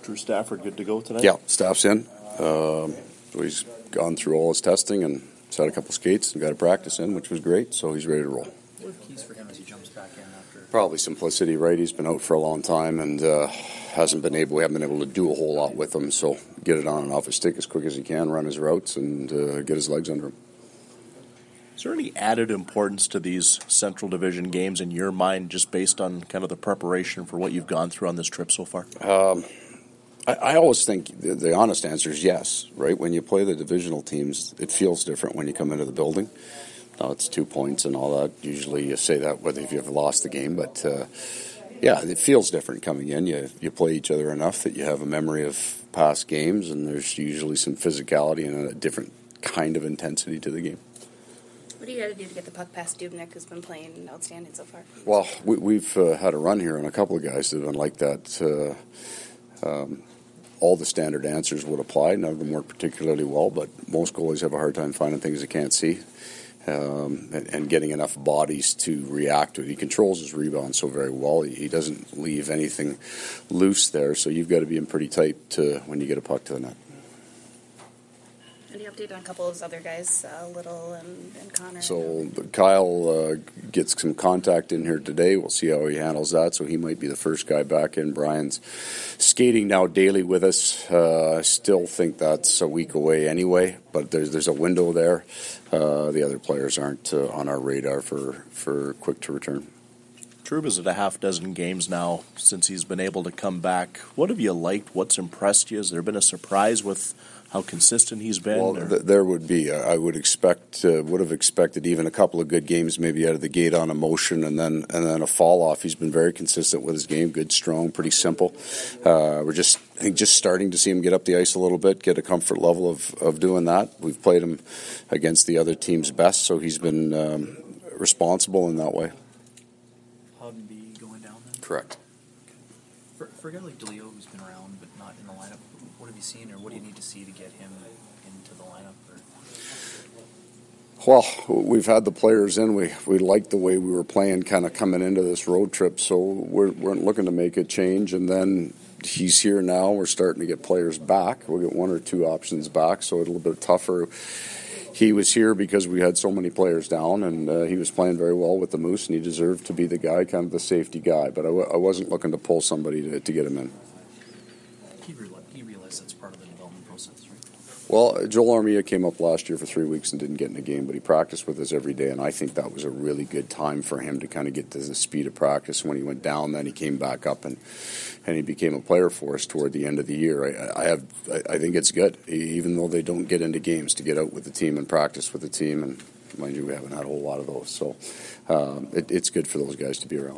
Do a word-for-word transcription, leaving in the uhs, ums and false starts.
Drew Stafford good to go tonight? Yeah, Staff's in. Um, so he's gone through all his testing and he's had a couple skates and got a practice in, which was great, so he's ready to roll. What are the keys for him as he jumps back in after? Probably simplicity, right? He's been out for a long time and uh, hasn't been able, we haven't been able to do a whole lot with him, so get it on and off his stick as quick as he can, run his routes, and uh, get his legs under him. Is there any added importance to these Central Division games in your mind, just based on kind of the preparation for what you've gone through on this trip so far? Um, I, I always think the, the honest answer is yes, right? When you play the divisional teams, it feels different when you come into the building. Now, it's two points and all that. Usually you say that whether if you've lost the game, but uh, yeah, it feels different coming in. You, you play each other enough that you have a memory of past games, and there's usually some physicality and a different kind of intensity to the game. What do you got to do to get the puck past Dubnyk, who's been playing outstanding so far? Well, we, we've uh, had a run here, and a couple of guys that have been like that. Uh, um, all the standard answers would apply. None of them work particularly well, but most goalies have a hard time finding things they can't see um, and, and getting enough bodies to react to it. He controls his rebound so very well. He, he doesn't leave anything loose there, so you've got to be in pretty tight to, when you get a puck to the net. Any update on a couple of those other guys, uh, Little and, and Connor? So Kyle uh, gets some contact in here today. We'll see how he handles that. So he might be the first guy back in. Brian's skating now daily with us. Uh, I still think that's a week away anyway, but there's there's a window there. Uh, the other players aren't uh, on our radar for, for quick to return. Trouba's at a half dozen games now since he's been able to come back. What have you liked? What's impressed you? Has there been a surprise with how consistent he's been? Well, th- there would be. I would expect, uh, would have expected even a couple of good games, maybe out of the gate on emotion, and then and then a fall off. He's been very consistent with his game, good, strong, pretty simple. Uh, we're just, I think, just starting to see him get up the ice a little bit, get a comfort level of, of doing that. We've played him against the other team's best, so he's been um, responsible in that way. Hudby going down then? Correct. For, for a guy like DeLeo, who's been around but not in the lineup, what have you seen, or what do you need to see to get him into the lineup? Or? Well, we've had the players in. We we liked the way we were playing kind of coming into this road trip, so we're, we're looking to make a change. And then he's here now. We're starting to get players back. We'll get one or two options back, so it's a little bit tougher. He was here because we had so many players down, and uh, he was playing very well with the Moose, and he deserved to be the guy, kind of the safety guy. But I, w- I wasn't looking to pull somebody to, to get him in. He, reali- he realized that's part of the development process, right? Well, Joel Armia came up last year for three weeks and didn't get in a game, but he practiced with us every day, and I think that was a really good time for him to kind of get to the speed of practice. When he went down, then he came back up, and, and he became a player for us toward the end of the year. I, I have, I, I think it's good, even though they don't get into games, to get out with the team and practice with the team, and mind you, we haven't had a whole lot of those, so um, it, it's good for those guys to be around.